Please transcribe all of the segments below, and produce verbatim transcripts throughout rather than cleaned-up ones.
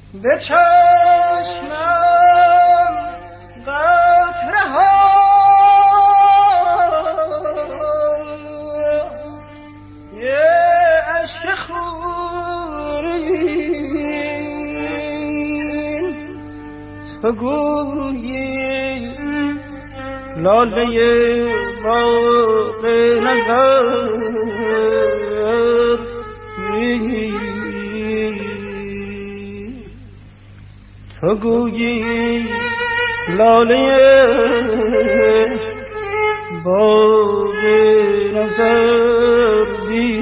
به چشمم قطره ها یه عشق خونین تو گویی لاله باغ نظر تو گویی لاله باغ نظر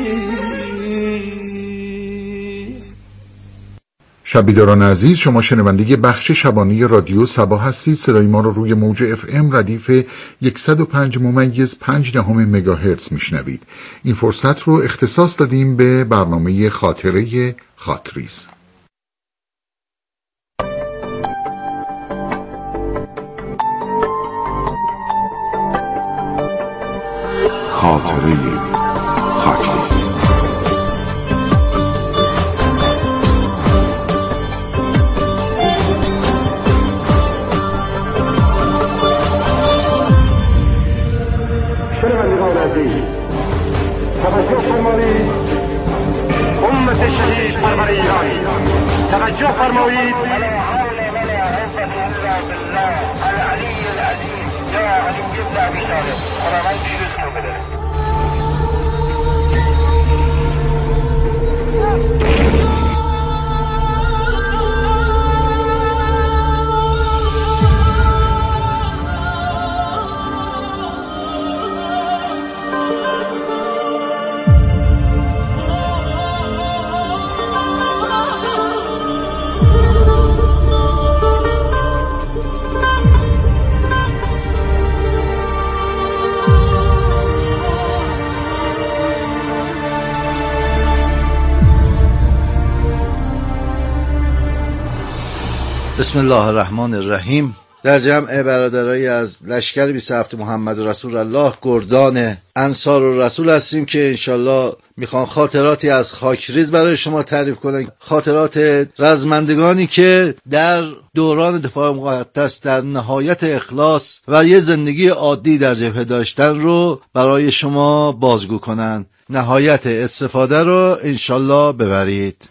شبیداران عزیز، شما شنونده بخش شبانه رادیو صبا هستید. صدای ما رو روی موج اف ام ردیف صد و پنج ممیز پنج دهم مگاهرتز میشنوید. این فرصت رو اختصاص دادیم به برنامه خاطره خاکریز. خاطره خاکریز. شنوندگان عزیز، توجه فرمایید. امت شهید پرور ایران، توجه فرمایید. بسم الله الرحمن الرحیم. در جمع برادرای از لشکر بیست و هفت محمد رسول الله گردان انصار الرسول هستیم که انشالله میخوان خاطراتی از خاکریز برای شما تعریف کنن. خاطرات رزمندگانی که در دوران دفاع مقدس در نهایت اخلاص و یه زندگی عادی در جبهه داشتن رو برای شما بازگو کنن. نهایت استفاده رو انشالله ببرید.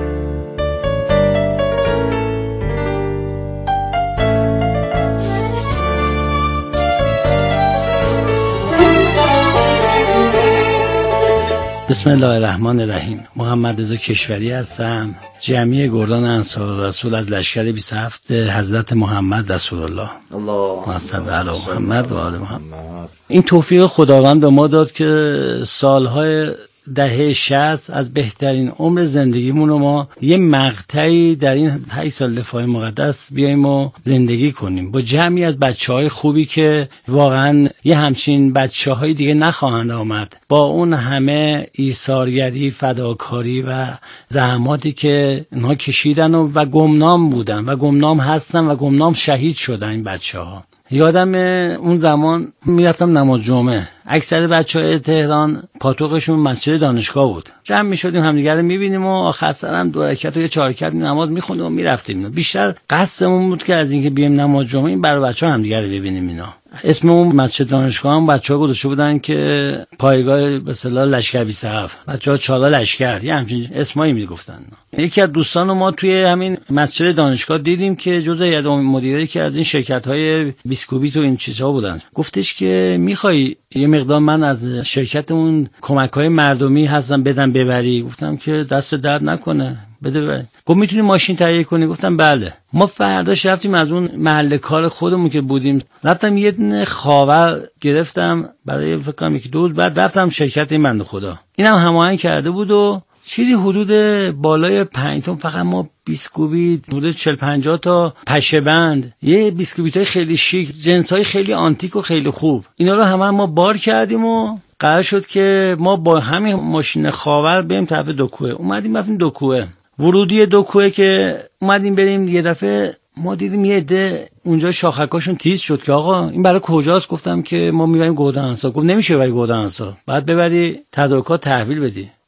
بسم الله الرحمن الرحیم. محمد رضا کشوری هستم، جمعی گردان انصار رسول از لشکر بیست و هفت حضرت محمد رسول الله. الله صل علی محمد و آل محمد. این توفیق خداوند به ما داد که سالهای دهه شصت از بهترین عمر زندگیمون رو ما یه مقطعی در این هشت سال دفاع مقدس بیاییم و زندگی کنیم با جمعی از بچه‌های خوبی که واقعا یه همچین بچه‌های دیگه نخواهند آمد. با اون همه ایثارگری، فداکاری و زحماتی که اینها کشیدن و, و گمنام بودن و گمنام هستن و گمنام شهید شدن این بچه‌ها. یادم اون زمان میرفتم نماز جمعه، اکثر بچه‌های تهران پاتوقشون مسجد دانشگاه بود. جمع میشدیم همدیگه رو میبینیم و آخر سر هم دو رکعت و یه چهار رکعت نماز میخوندیم و میرفتیم. بیشتر قصدمون بود که از اینکه بیایم نماز جمعه این برای بچه‌ها همدیگه رو ببینیم. اینا اسم اون مسجد دانشگاه هم بچه‌ها گذاشته بودن که پایگاه به اصطلاح لشکر بیست و هفت، بچه‌ها چالا لشکر، یه همچین اسمایی میگفتن. یکی از دوستان ما توی همین مسجد دانشگاه دیدیم که جزء هیئت مدیره که از این شرکت‌های بیسکویت و این چیزها بودن. گفتش که می‌خوای یه مقدار من از شرکتمون کمک‌های مردمی هستم بدم ببری؟ گفتم که دست درد نکنه، بده ببری. گفت میتونی ماشین تهیه کنی؟ گفتم بله. ما فرداش رفتیم از اون محل کار خودمون که بودیم، رفتم یه دونه خاور گرفتم برای فکر کنم یکی دو روز بعد رفتم شرکت این بنده خدا. اینم هماهنگ کرده بود و چیزی حدود بالای پنج تن فقط ما بیسکویت، حدود چهل پنجاه تا پشه بند، یه بیسکویت‌های خیلی شیک، جنس‌های خیلی آنتیک و خیلی خوب، اینا رو همه ما بار کردیم و قرار شد که ما با همین ماشین خاور بریم طرف دو-کوه. اومدیم رفتیم دو-کوه. ورودی دو-کوه که اومدیم بریم، یه دفعه ما دیدیم یه عده اونجا شاخکاشون تیز شد که آقا این برای کجاست؟ گفتم که ما میبریم گردان انصار. گفت نمیشه بری گردان انصار، بعد ببری تدارکات تحویل بدی.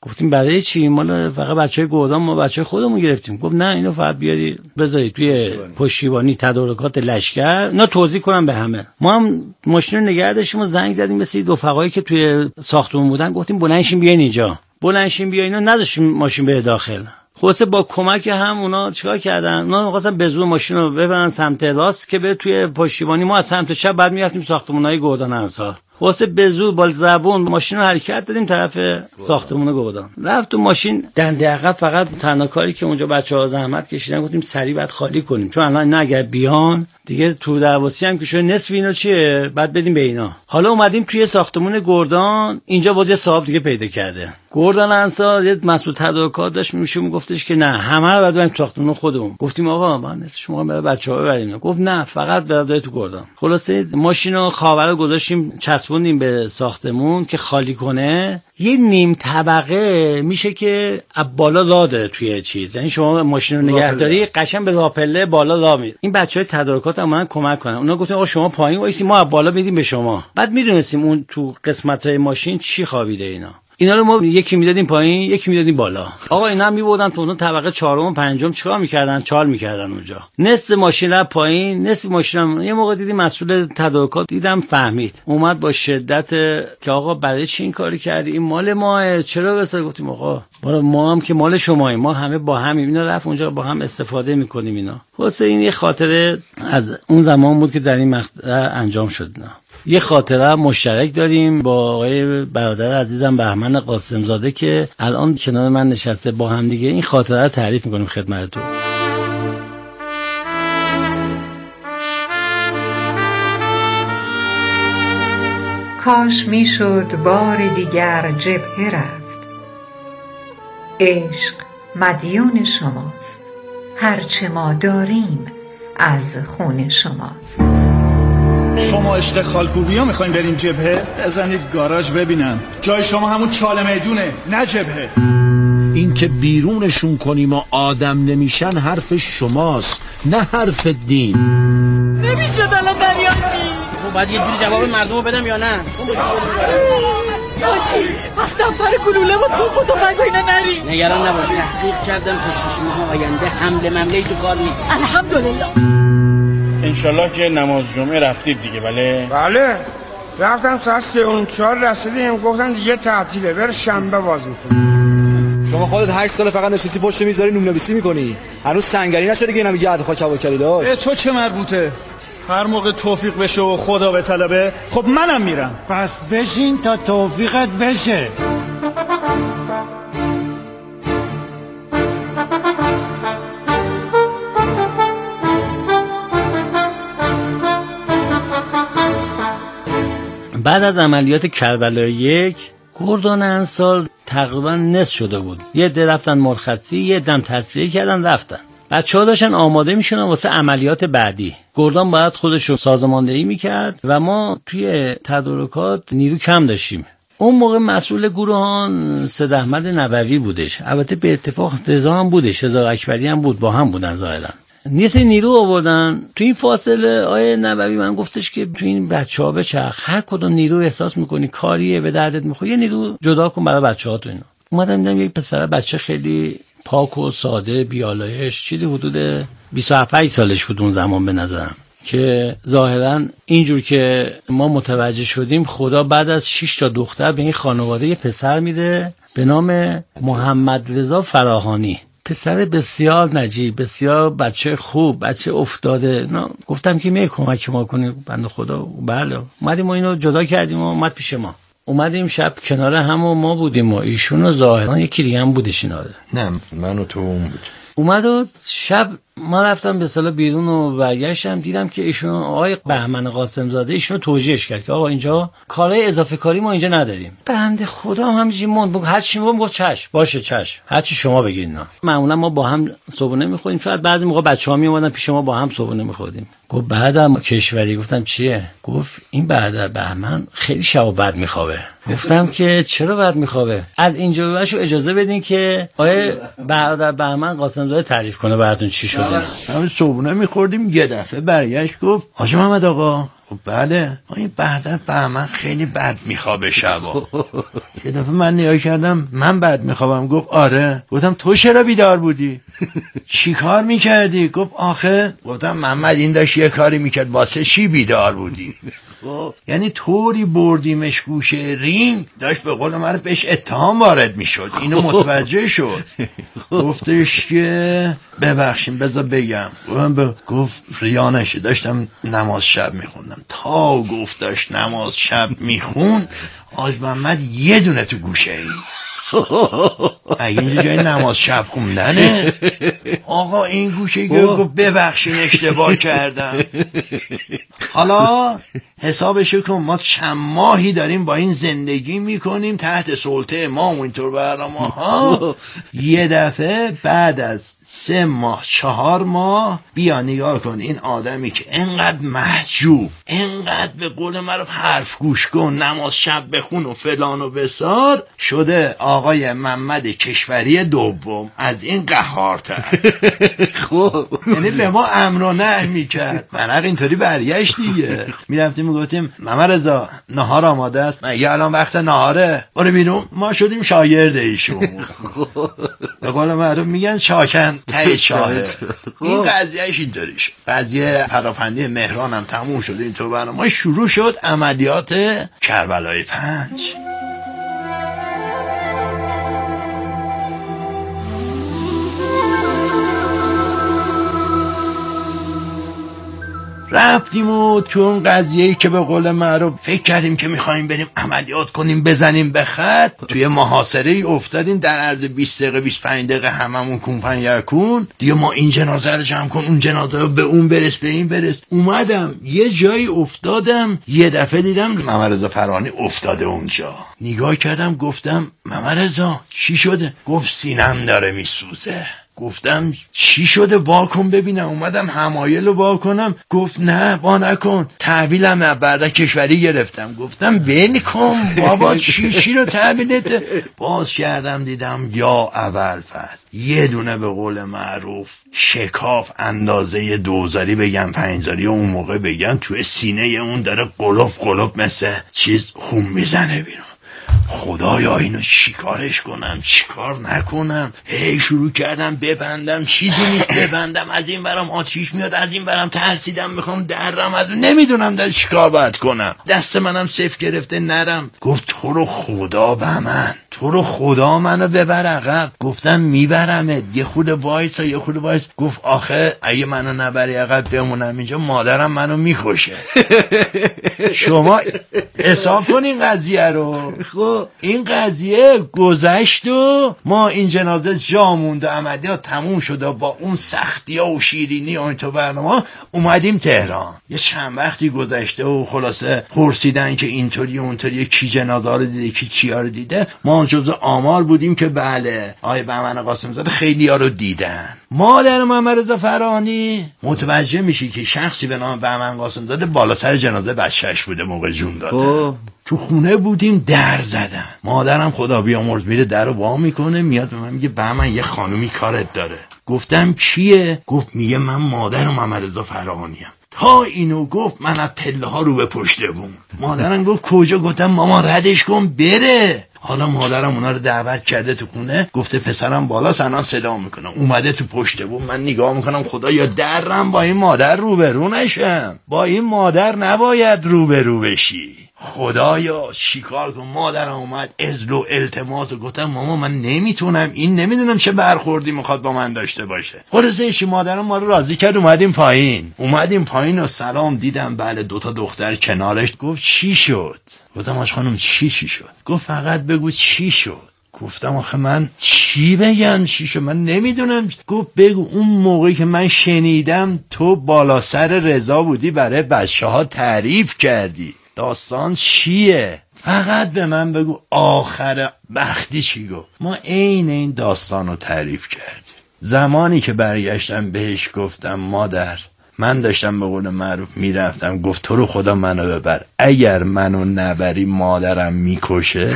گفتیم برای چی؟ مال فقط بچهای گردان، ما بچهای خودمون گرفتیم. گفت نه اینو فقط بیاری بذاری توی پشتیبانی تدارکات لشکر. نه توضیح کنم به همه. ما هم ماشین رو نگه داشتیم و زنگ زدیم مثل رفقایی که توی ساختمون بودن، گفتیم بلندشین بیاین اینجا، بلندشین بیاین. اینا نذاشتیم ماشین بره داخل. خلاصه با کمک هم اونا چیکار کردن؟ اونا می‌خواستن به زور ماشین رو ببرن سمت راست که به توی پشتیبانی، ما از سمت چپ بعد می‌رفتیم ساختمان‌های گردان انصار. واسه به زور با زبون ماشین رو حرکت دادیم طرف ساختمون گردان. رفت تو ماشین دنده عقب، فقط تنها کاری که اونجا بچه‌ها زحمت کشیدن گفتیم سریع بعد خالی کنیم، چون الان نه اگر بیان دیگه تو درواسی هم که شده نصف اینا چیه بعد بدیم به اینا. حالا اومدیم توی ساختمون گردان، اینجا باز یه صاحب دیگه پیدا کرده. گردان انصار یه مسئول تدارکات داشت میشه، میگفتش که نه همه رو بعد بریم ساختمون خودمون. گفتیم آقا ما نصف شما برای بچه‌ها ببریم. گفت نه فقط برای تو گردان. خلاصه ماشینو خاور گذاشتیم چسبوندیم به ساختمون که خالی کنه. یه نیم طبقه میشه که بالا لا داره توی چیز، یعنی شما ماشین رو نگهداری قشنگ به راپله بالا لا میره. این بچهای تدارکات هم من کمک کنن. اونا گفتن آقا شما پایین وایسی ما بالا میدیم به شما. بعد میدونستیم اون تو قسمت‌های ماشین چی خوابیده اینا. اینا رو ما یکی میدادیم پایین یکی میدادیم بالا. آقا اینا هم میبردن تو اون طبقه چهارم و پنجم چیکار میکردن؟ چال میکردن اونجا. نصف ماشین رفت پایین، نصف ماشینم. یه موقع دیدیم مسئول تدارکات دیدم فهمید، اومد با شدت که آقا برای چی این کاری کردی؟ این مال ماه، چرا بسر؟ گفتیم آقا ما هم که مال شماییم، ما همه با همیم. اینا رفت اونجا با هم استفاده میکنیم اینا. واسه این یه خاطره از اون زمان بود که در این مقطع انجام شد. نه یه خاطره مشترک داریم با آقای برادر عزیزم بهمن قاسمزاده که الان کنار من نشسته، با هم دیگه این خاطره رو تعریف میکنیم خدمتتون. کاش میشد بار دیگر جبهه رفت. عشق مدیون شماست، هرچه ما داریم از خون شماست. شما عشق خالکوبی ها میخواین بریم جبهه؟ بزنید گاراژ ببینم. جای شما همون چاله میدونه، نه جبهه. این که بیرونشون کنیم و آدم نمیشن حرف شماست، نه حرف دین. نمیشد الان دریاشی. خب باید یه جوری جواب مردم رو بدم یا نه؟ آجی پس دمپر گلوله و توپ و تفنگ و اینا نری. نگران نباش، تحقیق کردم تا شش ماه آینده حمله ممله تو کار نیست. الحمدلله. انشالله که نماز جمعه رفتید دیگه؟ بله بله رفتم ساعت سه و چهار رسیدیم، گفتن دیگه تعطیله بر شنبه باز میکنی. شما خودت هشت سال فقط نشستی پشت میز داری نون نویسی میکنی، هنوز سنگری نشده که اینا میگه عد خاک هواکری داشت. تو چه مربوطه؟ هر موقع توفیق بشه و خدا به طلبه خب منم میرم. پس بشین تا توفیقت بشه. بعد از عملیات کربلای یک گردان انصار تقریبا نصف شده بود. یه عده رفتن مرخصی، یه دم تصفیه کردن رفتن. بچه‌ها داشتن آماده میشدن واسه عملیات بعدی. گردان باید خودش رو سازماندهی میکرد و ما توی تدارکات نیرو کم داشتیم. اون موقع مسئول گروهان سید احمد نبوی بودش، البته به اتفاق رضا هم بودش، رضا اکبری هم بود، با هم بودن ظاهرا. نیست نیرو آوردن. تو این فاصله آیه نبوی من گفتش که تو این بچه‌ها بچرخ، هر کدوم نیرو احساس میکنی کاریه به دردت میخوره یه نیرو جدا کن برای بچه‌ها. تو اینا اومدم دیدم یک پسر بچه خیلی پاک و ساده بیالایش، چیزی حدود بیست و هفت سالش بود اون زمان به نظرم، که ظاهرا اینجور که ما متوجه شدیم خدا بعد از شش تا دختر به این خانواده یه پسر میده به نام محمد رضا فراهانی. پسر بسیار نجیب، بسیار بچه خوب، بچه افتاده. نه گفتم که می کمک ما کنی بنده خدا. بله اومدیم و اینو جدا کردیم و اومد پیش ما. اومدیم شب کنار هم و ما بودیم و ایشون ظاهرا یکی دیگه هم بودش اینا. نه من و تو اون بود. اومد و شب ما رفتم به صلاح بیرون و برگشتم دیدم که ایشون آقای بهمن قاسمزاده ایشونو توجیهش کرد که آقا اینجا کارهای اضافه کاری ما اینجا نداریم. بنده خدا هم همینجوری موند، هر چی میگم گفت چش باشه چش هر چی شما بگید. نه معمولا ما با هم صبحونه میخوریم، شاید بعضی موقع بچه‌ها میومدن پیش ما با هم صبحونه میخوردیم. گفت بعدم کشوری. گفتم چیه؟ گفت این بعد بهمن خیلی شب و بعد میخوابه. گفتم که چرا بعد میخوابه؟ از اینجا بهشو اجازه بدین که آیه برادر بهمن قاسمزاده تعریف کنه براتون چی شده. همین صبحونه میخوردیم یه دفعه برگشت گفت حاج محمد آقا بله این بعدت بهمن خیلی بد میخوابه شبا. یه دفعه من نگاه کردم من بد میخوابم. گفت آره. گفتم تو چرا بیدار بودی؟ چی کار میکردی؟ گفت آخه. گفتم محمد این داشت یه کاری میکرد واسه چی بیدار بودی؟ یعنی طوری بردیمش گوشه رینگ داشت به قول من بهش اتهام وارد میشد. اینو متوجه شد. گفتش که ببخشیم بذار بگم. گفتم گفت ریانشه داشتم نماز شب میخوندم. تا گفت داشت نماز شب میخوند حاج محمد یه دونه تو گوشه ای. اگه اینجا جای نماز شب خوندنه آقا این گوشه گفت ببخشین اشتباه کردم. حالا حسابشو کن ما چند ماهی داریم با این زندگی میکنیم تحت سلطه ما و اینطور برنامه ها. یه دفعه بعد از سه ماه چهار ماه بیا نگاه کن این آدمی که انقدر محجوب انقدر به قول معروف حرف گوش کن نماز شب بخون و فلان و بسار شده آقای محمد کشوری دوم از این قهارتر. خب یعنی به ما امر و نهی میکرد. منق اینطوری برگشت دیگه. میرفتیم میگفتیم محمد رضا نهار آماده است. مگه الان وقت نهاره؟ برو بیرون. ما شدیم شاگرد ایشون. به قول معروف میگن شاکن تای شاهد. این قضیهش اینطوری شد. قضیه پراپندی مهران هم تموم شد. اینطور برنامه شروع شد عملیات کربلای پنج. رفتیم و تو اون قضیه‌ای که به قول معروف فکر کردیم که میخوایم بریم عملیات کنیم بزنیم به خط توی محاصره‌ای افتادیم در عرض بیست دقیقه بیست و پنج دقیقه هممون کون پن یکون دیگه. ما این جنازه رو جمع کن اون جنازه رو به اون برس به این برس. اومدم یه جایی افتادم یه دفعه دیدم محمد رضا فرانی افتاده اونجا. نگاه کردم گفتم محمد رضا چی شده؟ گفت سینم داره میسوزه. گفتم چی شده واکن ببینم. اومدم همایل رو واکنم. گفت نه وا نکن تحویلم برده کشوری گرفتم. گفتم ول کن بابا چی چی رو تحویلت. باز کردم دیدم یا اول فصل یه دونه به قول معروف شکاف اندازه دوزاری بگم پنجزاری اون موقع بگم توی سینه اون داره قلوب قلوب مثل چیز خون میزنه بیرون. خدایا اینو چیکارش کنم چیکار نکنم. هی شروع کردم ببندم چیزی نیست ببندم. از این برام آتیش میاد از این برام ترسیدم میخوام درم از اون نمیدونم در چیکار باید کنم. دست منم صف گرفته نرم. گفت تو رو خدا به من تو رو خدا منو ببر عقب. گفتم میبرمت یه خود وایسا یه خود وایس. گفت آخه اگه منو نبری عقب بمونم اینجا مادرم منو میکشه. شما حساب کنین قضیه رو. خب این قضیه گذشت و ما این جنازه جا مونده عملیات تموم شده با اون سختی ها و شیرینی و این تو برنامه اومدیم تهران. یه چند وقتی گذشته و خلاصه پرسیدن که اینطوری اونطوری کی جنازه رو دیده کی چیا رو دیده. ما جزو آمار بودیم که بله آقای بهمن قاسم زاده خیلی ها رو دیدن. مادر محمد رضا فرانی متوجه میشی که شخصی به نام بهمن قاسم زاده بالا سر جنازه بچه‌اش بوده موقع جون دادن. تو خونه بودیم در زدن. مادرم خدا بیامرز میره در رو وا میکنه میاد به من میگه بهمن یه خانومی کارت داره. گفتم کیه؟ گفت میگه من مادر محمد رضا فرانیم. تا اینو گفت من از پله ها رو به پشت بوم. مادرم گفت کجا؟ گفتم مامان ردش کن بره. حالا مادرم اونا رو دعوت کرده تو خونه گفته پسرم بالا سنا صدا میکنه. اومده تو پشت بوم. من نگاه میکنم خدا یا درم با این مادر روبرو نشم. با این مادر نباید روبرو بشی. خدایا چیکار کنم. مادرم اومد ازل و التماس و گفتم ماما من نمیتونم این نمیدونم چه برخوردی میخواد با من داشته باشه. خلاصش مادرم ما رو راضی کرد اومدیم پایین. اومدیم پایین و سلام دیدم بله دوتا دختر کنارش. گفت چی شد؟ گفتم آج خانم چی چی شد؟ گفت فقط بگو چی شد. گفتم آخه من چی بگم چی شد من نمیدونم. گفت بگو اون موقعی که من شنیدم تو بالا سر رضا بودی برای بچه ها تعریف کردی. داستان چیه؟ فقط به من بگو آخر بختی چی گفت. ما عین این داستان رو تعریف کردیم. زمانی که برگشتم بهش گفتم مادر من داشتم به قول معروف میرفتم. گفت تو رو خدا منو ببر. اگر منو نبری مادرم میکشه.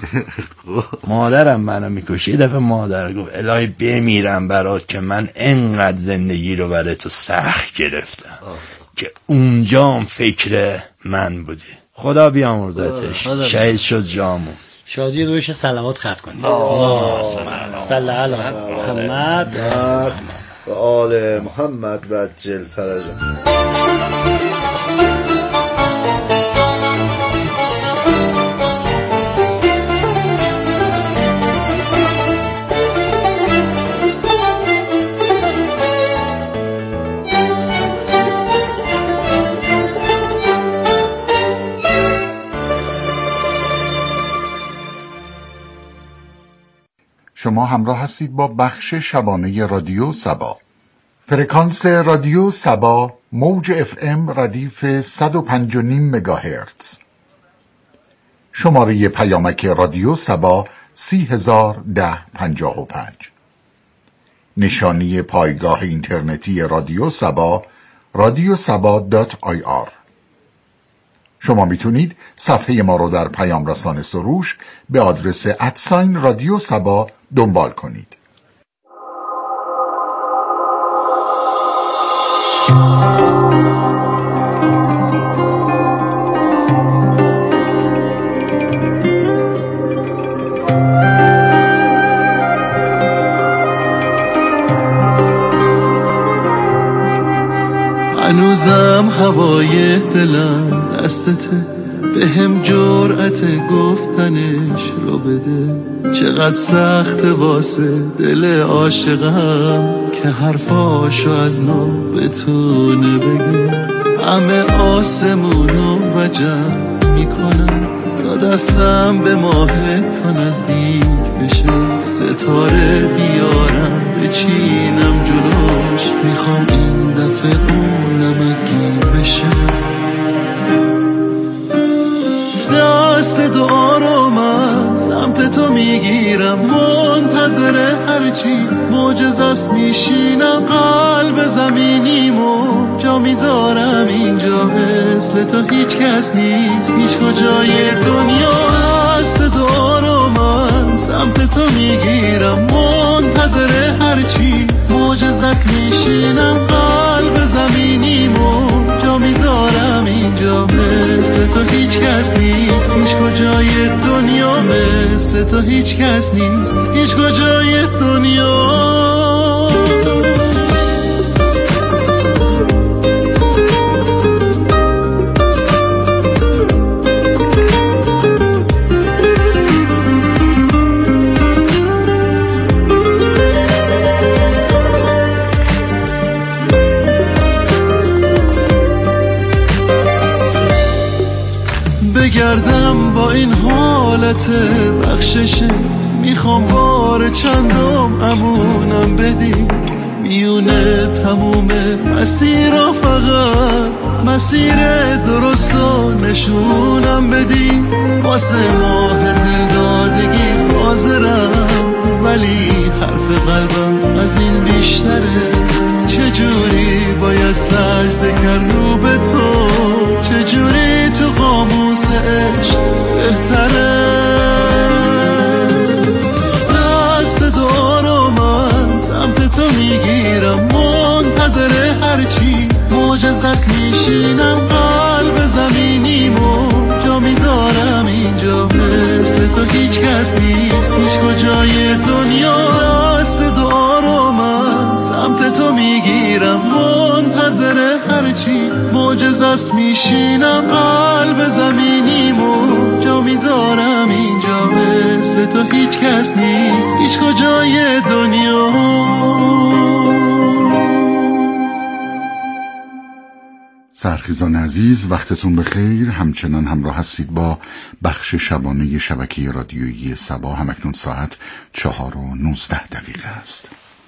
مادرم منو میکشه. یه دفعه مادر گفت الهی بمیرم برات که من انقدر زندگی رو برای تو سخت گرفتم که اونجا هم فکر من بودی. خدا بیامرزتش. شهید شد جامون. شادی رویش صلوات خط کنید. صلی علی محمد و آل محمد و عجل فرجه. شما همراه هستید با بخش شبانه رادیو سبا. فرکانس رادیو سبا موج اف ام ردیف صد و پنج و نیم مگاهرتز. شماره پیامک رادیو سبا سی هزار ده پنجاه و پنج. نشانی پایگاه اینترنتی رادیو سبا رادیو سبا دات آی آر. شما میتونید صفحه ما رو در پیام رسان سروش به آدرس ادساین رادیو سبا دنبال کنید. هنوزم هوای دلم دستته، به هم جرأت گفتنش رو بده. چقدر سخت واسه دل عاشقم که حرفاشو از نو بتونه بگه. همه آسمونو وجب میکنم تا دستم به ماه تا نزدیک بشه. ستاره بیارم بچینم جلوش، میخوام این دفعه اون نمگیر بشه. دست دعا رو من سمت تو میگیرم، منتظر هرچی معجزه‌ست میشینم. قلب زمینیمو جا میذارم اینجا، مثل تو هیچ کس نیست هیچ کجای دنیا. دست دعا رو من سمت تو میگیرم، منتظر هرچی معجزه‌ست میشینم. قلب زمینیمو جا میذارم اینجا، مثل تو هیچ کس نیست هیچ کجای دنیا. مثل تو هیچ کس نیست هیچ کجای دنیا. بگردم با این حالت بخششه، میخوام بار چندم امونم بدی. میونه تموم مسیر رو فقط مسیر درست رو نشونم بدی. واسه ماه دلدادگی حاضرم، ولی حرف قلبم از این بیشتره. چجوری باید سجده کرد رو به تو، چجوری تو قاموس عشق بهتره. دست دعا رو من سمت تو میگیرم، منتظر هرچی معجزه‌ست میشینم. قلب زمینیمو جا میذارم اینجا، مثل تو هیچ کس نیست هیچ کجای دنیا. دست دعا رو من سمت تو میگیرم، منتظر هرچی معجزه‌ست میشینم. قلب زمینیمو جا میذارم اینجا، مثل تو هیچ کس نیست هیچ کجای دنیا. سرخیزان عزیز، وقتتون بخیر. همچنان همراه هستید با بخش شبانه شبکه رادیویی سبا. همکنون ساعت چهار و نوزده دقیقه است.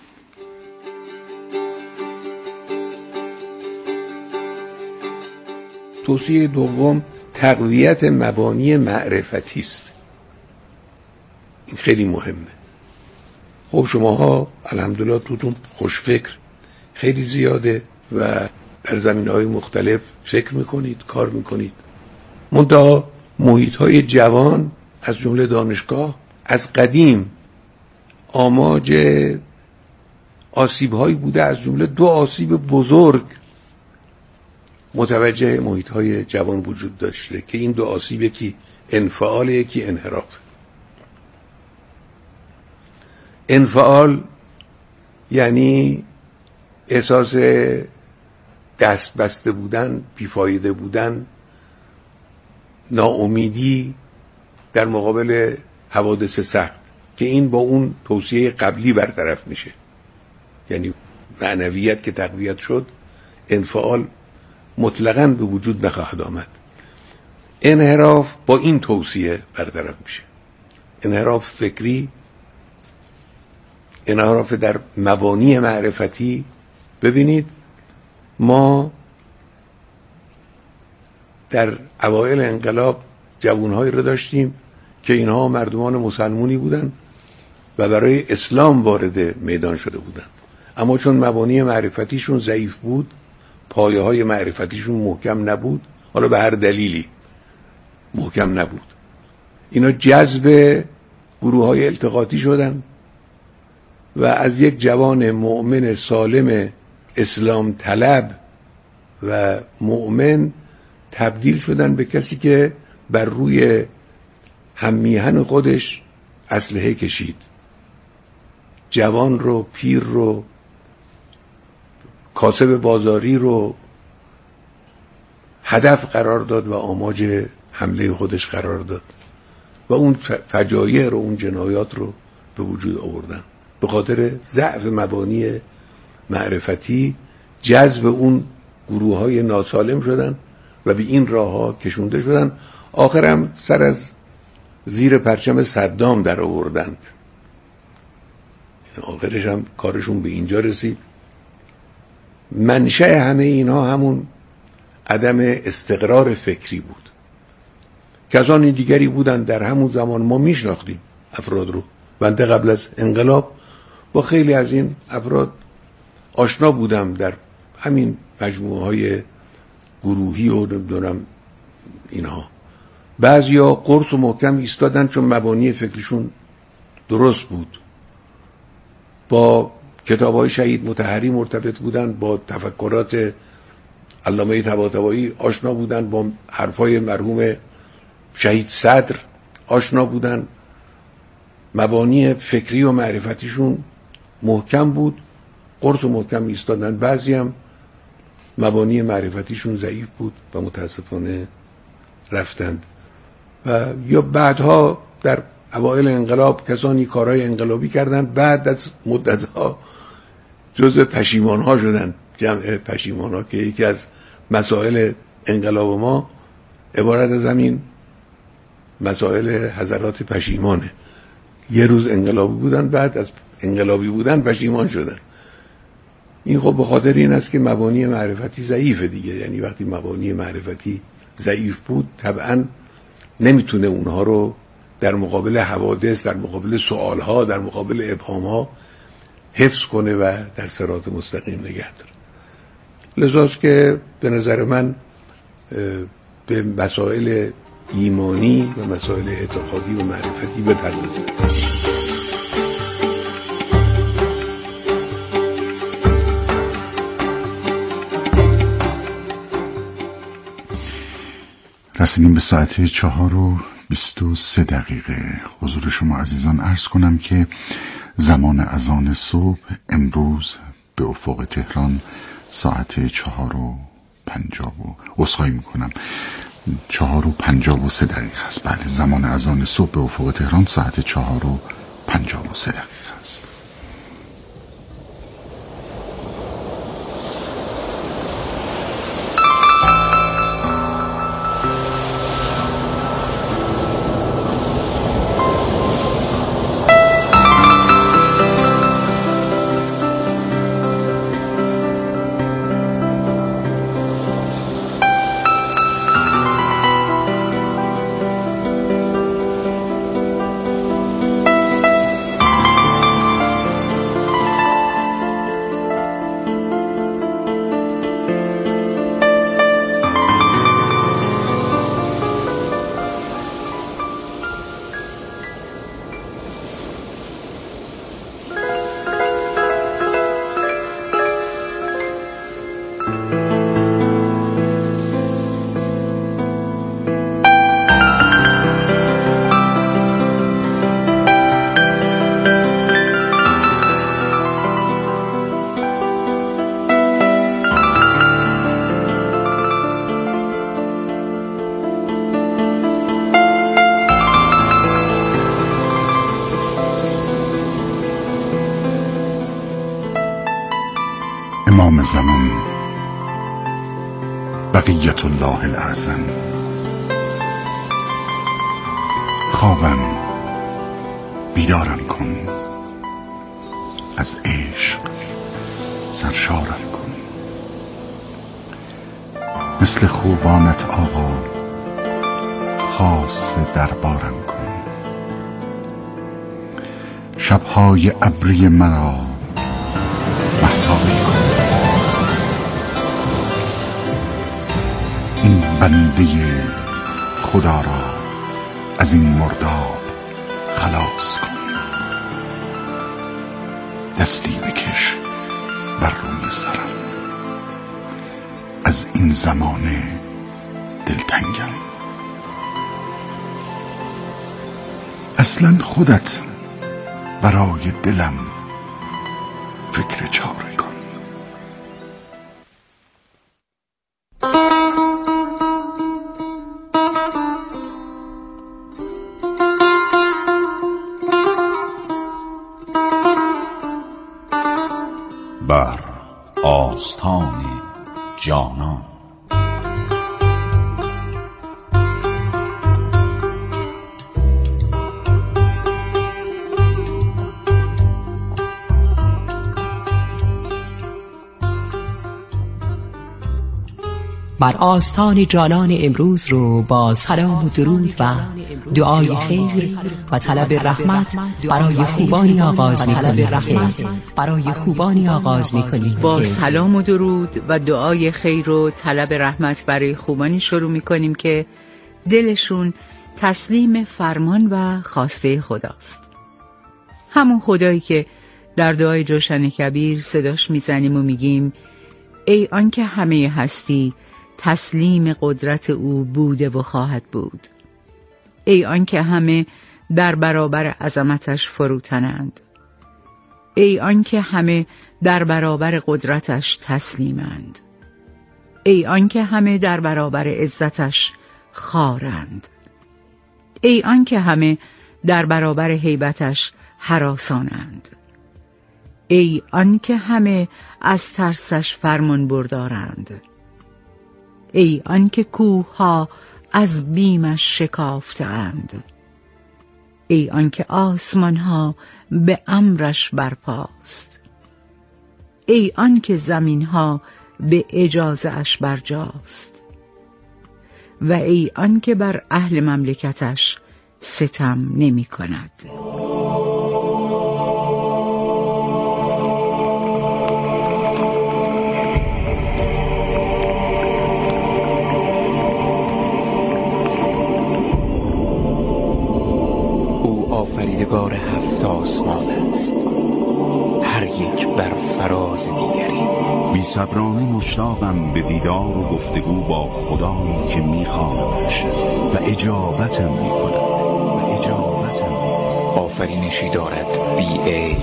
توصیه دوم تقویت مبانی معرفتی است. این خیلی مهمه. خب شماها الحمدلله توتون خوشفکر خیلی زیاده و در زمینه‌های مختلف فکر میکنید، کار میکنید. منتها محیط‌های جوان از جمله دانشگاه از قدیم آماج آسیب‌هایی بوده، از جمله دو آسیب بزرگ متوجه محیط‌های جوان وجود داشته که این دو آسیب، یکی انفعال، یکی انحراف. انفعال یعنی احساس دست بسته بودن، بیفایده بودن، ناامیدی در مقابل حوادث سخت که این با اون توصیه قبلی برطرف میشه. یعنی معنویت که تقویت شد، انفعال مطلقاً به وجود نخواهد آمد. انحراف با این توصیه برطرف میشه. انحراف فکری، انحراف در مبانی معرفتی. ببینید ما در اوایل انقلاب جوانهایی رو داشتیم که اینها مردمان مسلمونی بودن و برای اسلام وارد میدان شده بودن، اما چون مبانی معرفتیشون ضعیف بود، پایه های معرفتیشون محکم نبود، حالا به هر دلیلی محکم نبود، اینا جذب گروه های التقاطی شدن و از یک جوان مؤمن سالم اسلام طلب و مؤمن تبدیل شدن به کسی که بر روی هممیهن خودش اسلحه کشید، جوان رو، پیر رو، کاسب بازاری رو هدف قرار داد و آماج حمله خودش قرار داد و اون فجایع رو، اون جنایات رو به وجود آوردن. به خاطر ضعف مبانی معرفتی جذب اون گروه های ناسالم شدن و به این راه ها کشونده شدن. آخرم سر از زیر پرچم صدام در آوردند. آخرش هم کارشون به اینجا رسید. منشأ همه اینها همون عدم استقرار فکری بود. کسانی دیگری بودن در همون زمان ما میشناختیم افراد رو. بنده قبل از انقلاب با خیلی از این افراد آشنا بودم در همین مجموعه های گروهی و نمیدونم اینها. بعضیا قرص و محکم ایستادن چون مبانی فکرشون درست بود، با کتاب‌های شهید مطهری مرتبط بودن، با تفکرات علامه طباطبایی آشنا بودن، با حرفای مرحوم شهید صدر آشنا بودن، مبانی فکری و معرفتیشون محکم بود، قرص و محکم ایستادن. بعضی هم مبانی معرفتیشون ضعیف بود و متاسفانه رفتند. و یا بعدها در اوایل انقلاب کسانی کارهای انقلابی کردن، بعد از مدتها جزء پشیمانها شدن، جمع پشیمانها، که یکی از مسائل انقلاب ما عبارت از همین مسائل حضرات پشیمانه. یه روز انقلابی بودن، بعد از انقلابی بودن پشیمان شدن. این خب به خاطر این است که مبانی معرفتی ضعیفه دیگه. یعنی وقتی مبانی معرفتی ضعیف بود طبعا نمیتونه اونها رو در مقابل حوادث، در مقابل سوالها، در مقابل ابهامها حفظ کنه و در صراط مستقیم نگه داره. لذاست که به نظر من به مسائل ایمانی و مسائل اعتقادی و معرفتی بپردازیم. رسیدیم به ساعت چهار و بیست و سه دقیقه. حضور شما عزیزان عرض کنم که زمان اذان صبح امروز به افق تهران ساعت چهار و پنجاه و عذرخواهی میکنم چهار و پنجاه و سه دقیقه است. بله، زمان اذان صبح به افق تهران ساعت چهار و پنجاه و سه دقیقه است. امام زمان بقیت الله الاعظم، خوابم بیدارم کن، از عشق سرشارم کن، مثل خوبانت آقا خاص دربارم کن، شبهای ابری مرا مهتابی کن، این بنده خدا را از این مرداب خلاص کن، دستی بکش بر روی سرم، از این زمانه دلتنگم، اصلا خودت برای دلم فکر چاره کن. بر آستان جانان. بر آستان جانان امروز رو با سلام و درود و دعای خیر و طلب رحمت برای خوبانی آغاز می‌کنیم برای خوبانی آغاز می‌کنیم با سلام و درود و دعای خیر و طلب رحمت برای خوبانی شروع می‌کنیم که دلشون تسلیم فرمان و خواسته خداست. همون خدایی که در دعای جوشن کبیر صداش میزنیم و میگیم ای آنکه همه هستی تسلیم قدرت او بوده و خواهد بود، ای آنکه همه در برابر عظمتش فروتنند، ای آنکه همه در برابر قدرتش تسلیمند، ای آنکه همه در برابر عزتش خارند، ای آنکه همه در برابر هیبتش هراسانند، ای آنکه همه از ترسش فرمان بردارند، ای آنکه کوه‌ها از بیمش شکافتند، ای آنکه آسمان‌ها به امرش برپاست، ای آنکه زمین‌ها به اجازه اش برجاست، و ای آنکه بر اهل مملکتش ستم نمی کند. آفریدگار هفت آسمان است، هر یک بر فراز دیگری. بی صبرانه مشتاقم به دیدار و گفتگو با خدایی که میخوانمش و اجابتم میکند و اجابتم آفرینشی دارد بی عیب،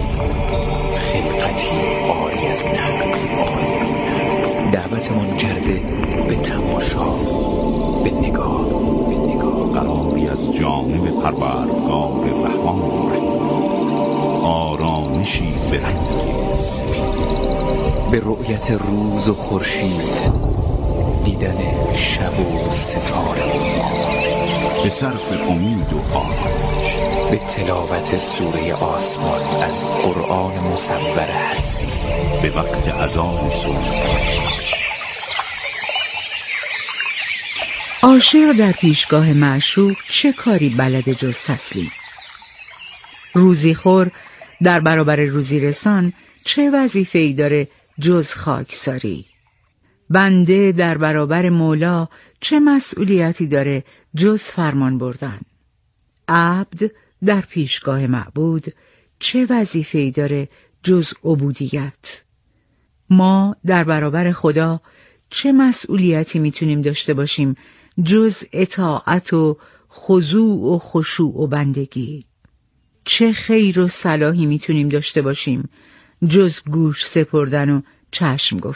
خلقتی عالی از نقص، دعوتمان کرده به تماشا، به نگاه، قراری از جانب پروردگار رحمان رحیم، آرامشی به رنگ سپید، به رؤیت روز و خورشید، دیدن شب و ستاره، به صرف امید و آرامش، به تلاوت سوره آسمان از قرآن مصور هستی، به وقت اذان صبح. عاشق در پیشگاه معشوق چه کاری بلد جز تسلیم؟ روزی خور در برابر روزی رسان چه وظیفه‌ای داره جز خاکساری؟ بنده در برابر مولا چه مسئولیتی داره جز فرمان بردن؟ عبد در پیشگاه معبود چه وظیفه‌ای داره جز عبودیت؟ ما در برابر خدا چه مسئولیتی میتونیم داشته باشیم جز اطاعت و خضوع و خشوع و بندگی؟ چه خیر و صلاحی میتونیم داشته باشیم جز گوش سپردن و چشم گفتن؟